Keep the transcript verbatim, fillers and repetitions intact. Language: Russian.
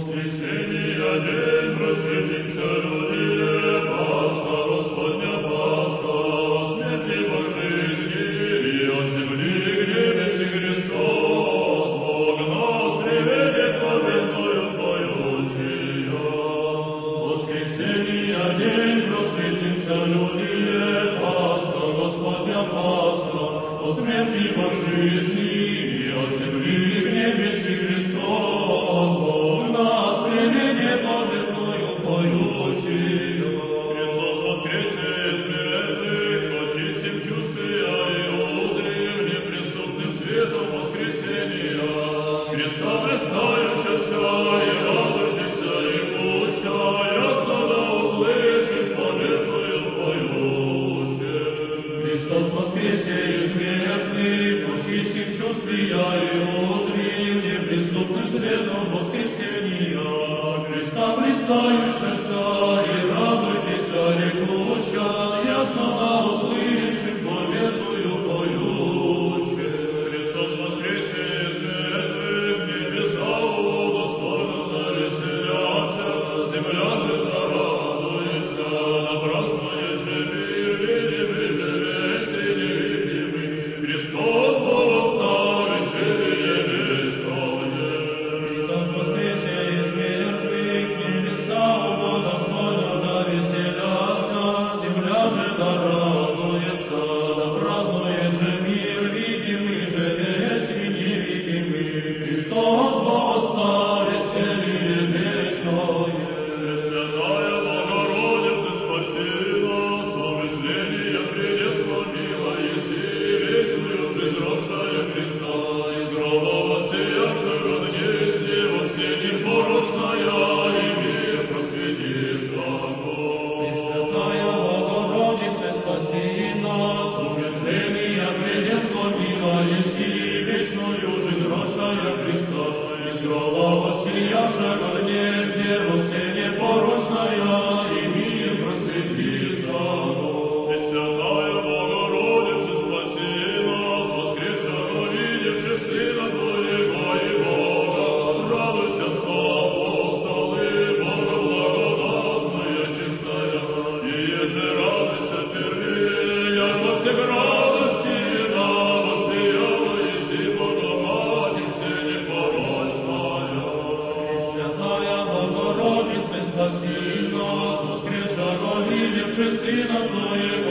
Воскресенье день просветится людям, Пасха Господня Пасха, о смерти Бог жизни, и от земли к небеси Христос, Бог нас приведет победною поющия. Воскресенье день просветится людям, Пасха Господня Пасха, о смерти Бог жизни, и от земли к небеси Христос, Бог нас приведет победною поющия. Христос воскресе из мертвых, очистим чувствия и узрим неприступным светом воскресения. Христа блистающаяся и радуйтесь, рекуща, ясно да услышим победную поющая. Христос воскресе из мертвых, очистим чувствия и узрим неприступным светом воскресения. Христа блистающаяся и радуйтесь, рекуща, ясно да услышим победную поющая. Христос воскресе из мертвых, небеса удостоенно веселятся, земля же да радуется, да празднует же мир, видимый же весь и невидимый. Христос восстал, веселье вечное. Христос воскресе из мертвых, небеса удостоенно да веселятся, земля же да радуется, да празднует же мир, видимый же весь и невидимый. Христос восстал, веселье вечное. Пресвятая Богородица, спаси нас, во мышление придет сломила, еси вечную жизнь росшая Христа, из гроба воссиявшего гнезде, во все непорочная, и мир просветишь огонь. Пресвятая Богородица, спаси нас, во мышление придет сломила, еси вечную жизнь росшая Христа, из гроба воссиявшего гнезде, во все непорочная, и мир просветишь огонь. Пресвятая Богородица, спаси нас, воскресшего видевши Сына Твоего и Бога, радуйся, апостолы, Бога благодатная, чистая, и еже радуйся впервые, яко всех радости да воссияла еси Богоматерь всенепорочная. Пресвятая Богородица, спаси нас, воскресшего видевши Сына Твоего